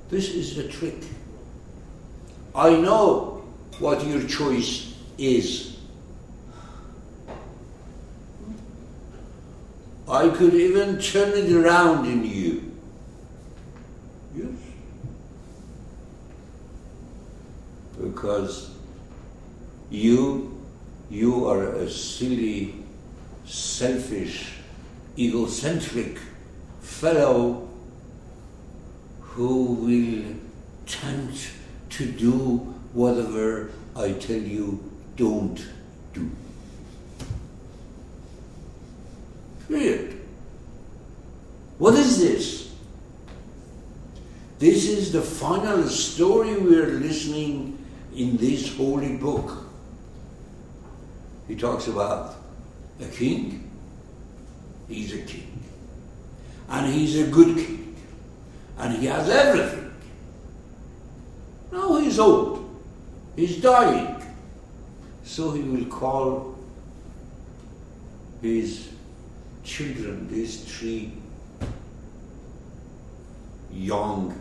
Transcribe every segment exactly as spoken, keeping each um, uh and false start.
This is the trick. I know what your choice is. I could even turn it around in you. Yes. Because you, you are a silly, selfish, egocentric fellow who will tempt to do whatever I tell you don't do. Period. What is this? This is the final story we are listening in this holy book. He talks about a king. He's a king. And he's a good king. And he has everything. Now he's old. He's dying. So he will call his children, these three young,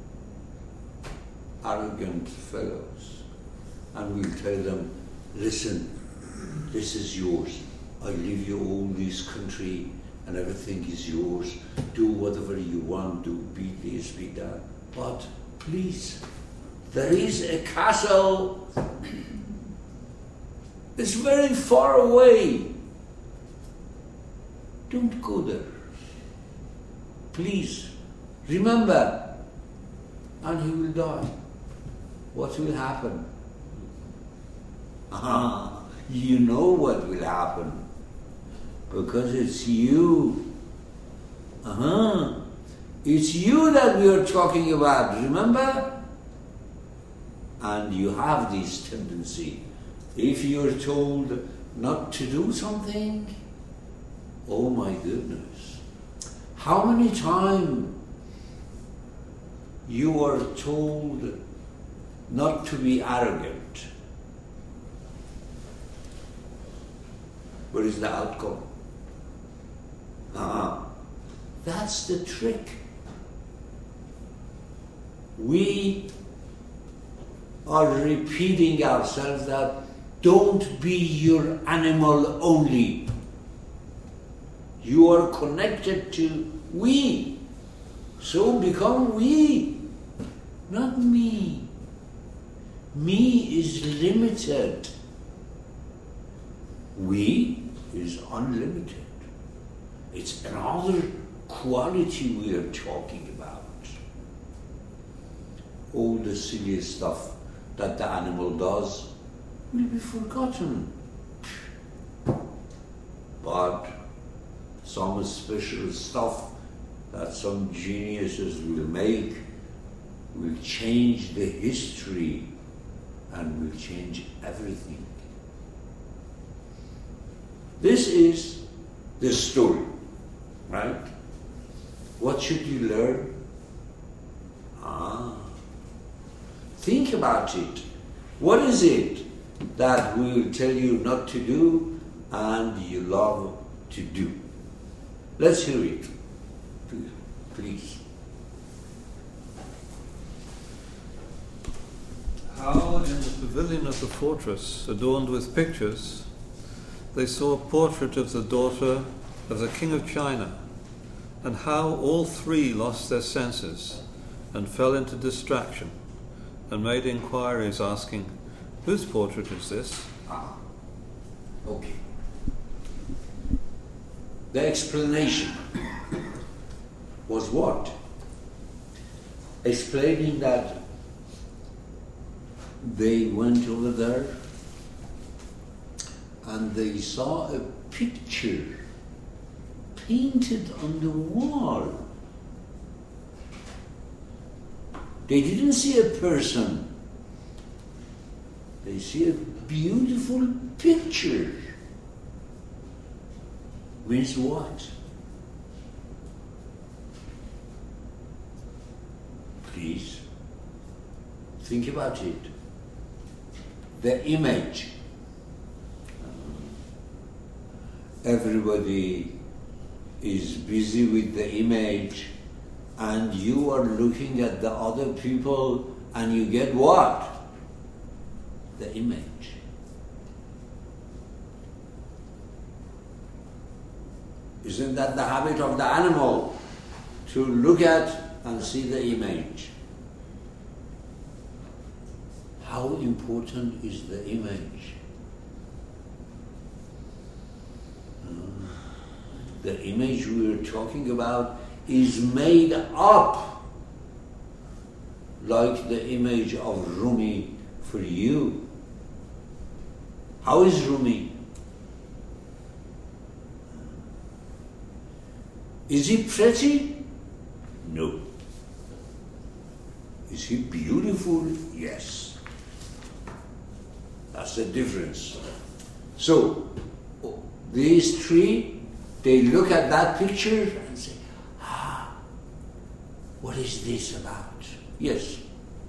arrogant fellows, and will tell them, listen, this is yours. I leave you all this country and everything is yours. Do whatever you want, do be this, be that. But please, there is a castle. It's very far away. Don't go there. Please, remember. And he will die. What will happen? Ah, you know what will happen. Because it's you. Uh-huh. It's you that we are talking about, remember? And you have this tendency. If you're told not to do something, oh my goodness. How many times you are told not to be arrogant? What is the outcome? Uh-huh. That's the trick. We are repeating ourselves that don't be your animal only. You are connected to we. So become we, not me. Me is limited. We is unlimited. It's another quality we are talking about. All the silly stuff that the animal does will be forgotten. But some special stuff that some geniuses will make will change the history and will change everything. This is the story, right? What should you learn? Ah, think about it. What is it that we will tell you not to do and you love to do? Let's hear it, please. How in the pavilion of the fortress, adorned with pictures, they saw a portrait of the daughter of the King of China, and how all three lost their senses and fell into distraction, and made inquiries asking, whose portrait is this? Ah, okay. The explanation was what? Explaining that they went over there and they saw a picture painted on the wall. They didn't see a person. They see a beautiful picture. Means what? Please, think about it. The image. Everybody is busy with the image and you are looking at the other people and you get what? The image. Isn't that the habit of the animal? To look at and see the image. How important is the image? The image we are talking about is made up like the image of Rumi for you. How is Rumi? Is he pretty? No. Is he beautiful? Yes. That's the difference. So, these three, they look at that picture and say, ah, what is this about? Yes.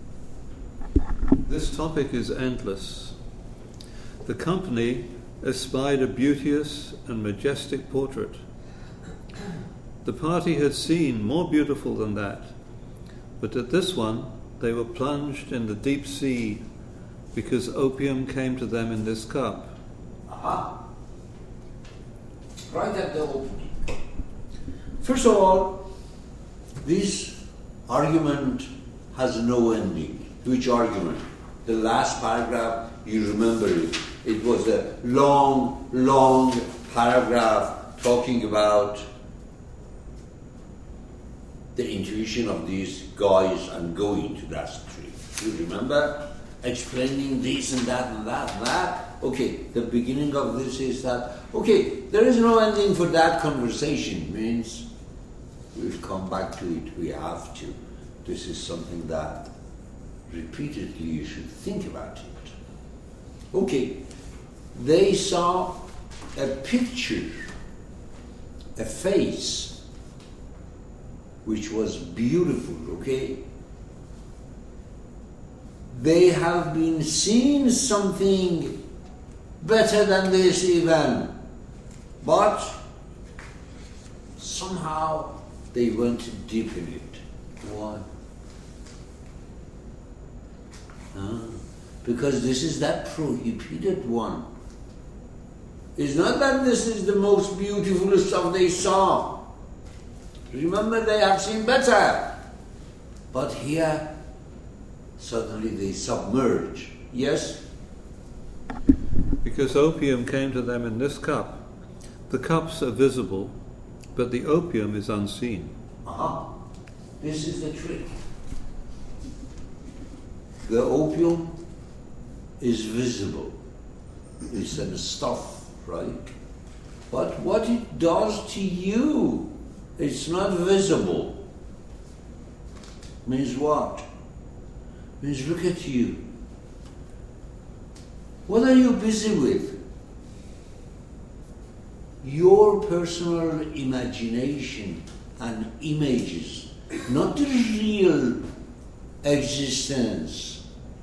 This topic is endless. The company espied a beauteous and majestic portrait. The party had seen more beautiful than that, but at this one they were plunged in the deep sea because opium came to them in this cup. Aha. Right at the opening. First of all, this argument has no ending. Which argument? The last paragraph, you remember it. It was a long, long paragraph talking about the intuition of these guys and going to that tree. You remember? Explaining this and that and that and that. Okay, the beginning of this is that, okay, there is no ending for that conversation. Means we'll come back to it. We have to. This is something that repeatedly you should think about it. Okay, they saw a picture, a face, which was beautiful, okay? They have been seeing something better than this even, but somehow they went deep in it. Why? Huh? Because this is that prohibited one. It's not that this is the most beautiful stuff they saw. Remember, they have seen better. But here, suddenly they submerge. Yes? Because opium came to them in this cup. The cups are visible, but the opium is unseen. Aha. This is the trick. The opium is visible. It's a stuff, right? But what it does to you, it's not visible. Means what? Means look at you. What are you busy with? Your personal imagination and images, not the real existence.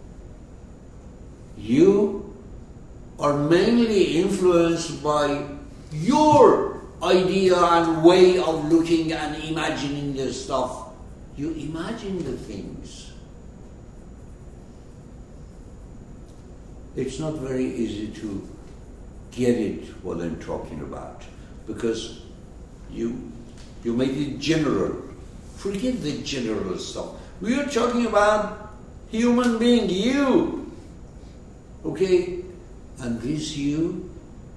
You are mainly influenced by your idea and way of looking and imagining the stuff. You imagine the things. It's not very easy to get it, what I'm talking about, because you you make it general. Forget the general stuff. We are talking about human being, you. Okay? And this you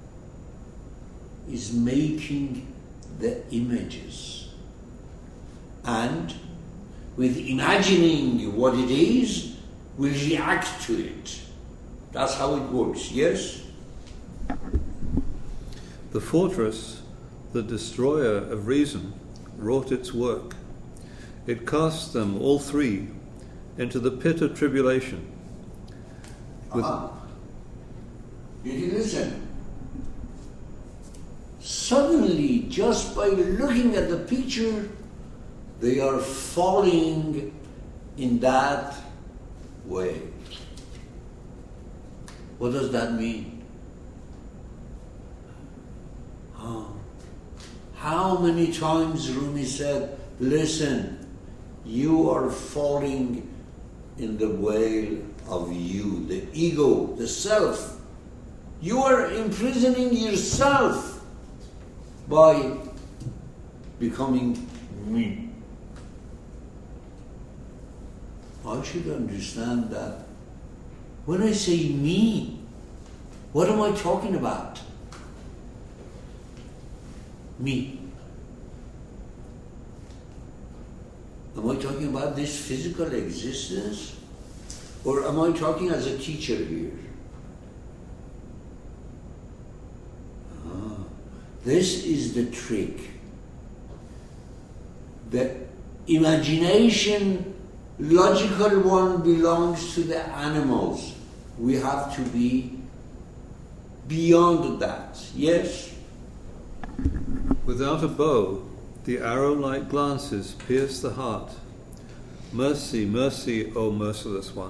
is making the images. And with imagining what it is, we react to it. That's how it works, yes? The fortress, the destroyer of reason, wrought its work. It cast them, all three, into the pit of tribulation. With uh-huh. Did you listen? Suddenly, just by looking at the picture, they are falling in that way. What does that mean? Oh. How many times Rumi said, listen, you are falling in the well of you, the ego, the self. You are imprisoning yourself by becoming me. I should understand that when I say me, what am I talking about? Me. Am I talking about this physical existence? Or am I talking as a teacher here? Ah, this is the trick. The imagination, logical one, belongs to the animals. We have to be beyond that. Yes? Without a bow, the arrow-like glances pierce the heart. Mercy, mercy, O merciless one.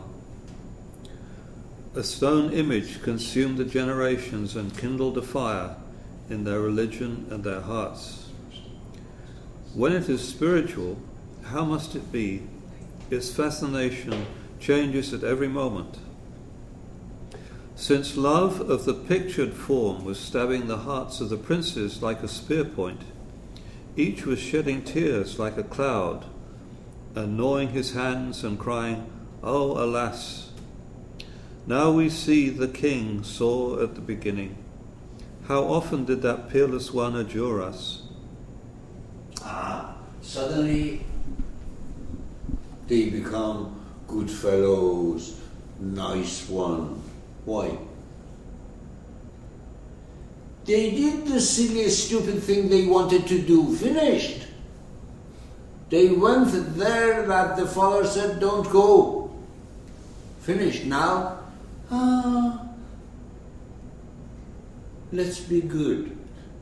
A stone image consumed the generations and kindled a fire in their religion and their hearts. When it is spiritual, how must it be? Its fascination changes at every moment. Since love of the pictured form was stabbing the hearts of the princes like a spear point, each was shedding tears like a cloud, and gnawing his hands and crying, "Oh, alas! Now we see the king saw at the beginning. How often did that peerless one adjure us?" Ah, suddenly they become good fellows, nice one. Why? They did the silly, stupid thing they wanted to do. Finished. They went there that the father said, don't go. Finished. Now, ah, let's be good.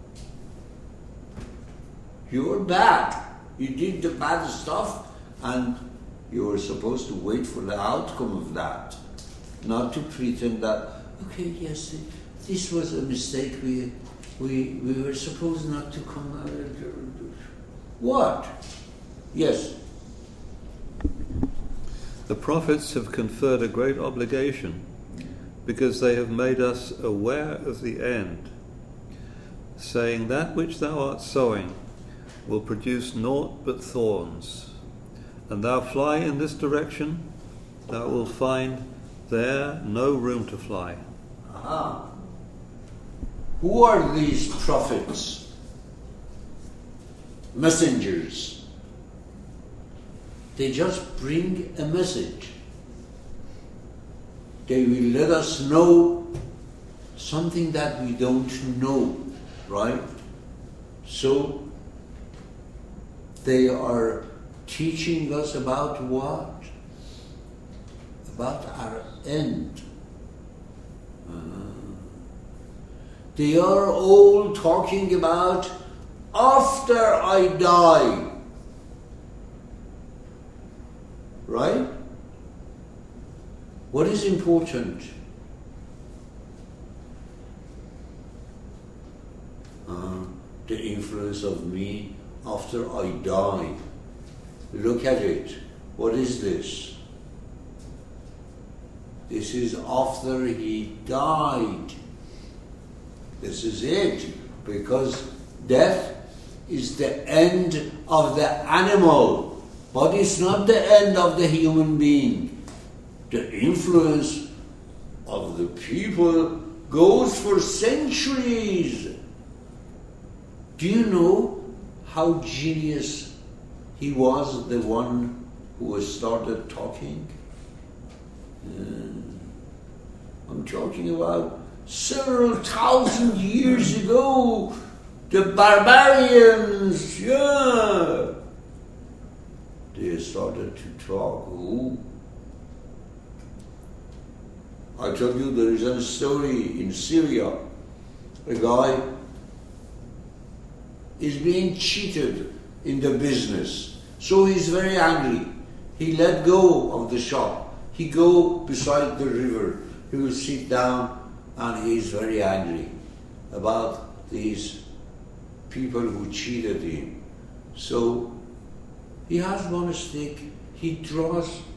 You were bad. You did the bad stuff, and you were supposed to wait for the outcome of that. Not to pretend that, okay, yes, this was a mistake. We, we, we were supposed not to come out. What? Yes. The prophets have conferred a great obligation because they have made us aware of the end, saying that which thou art sowing will produce naught but thorns, and thou fly in this direction, thou wilt find there no room to fly. Aha. Who are these prophets? Messengers. They just bring a message. They will let us know something that we don't know, right? So they are teaching us about what? About our end. Uh, they are all talking about after I die. Right? What is important? Uh, the influence of me after I die. Look at it. What is this? This is after he died. This is it. Because death is the end of the animal. But it's not the end of the human being. The influence of the people goes for centuries. Do you know how genius he was, the one who started talking? Uh, I'm talking about several thousand years ago. The barbarians, yeah. They started to talk. Ooh. I tell you, there is a story in Syria. A guy is being cheated in the business. So he's very angry. He let go of the shop. He go beside the river. He will sit down and he's very angry about these people who cheated him. So He has one stick, he draws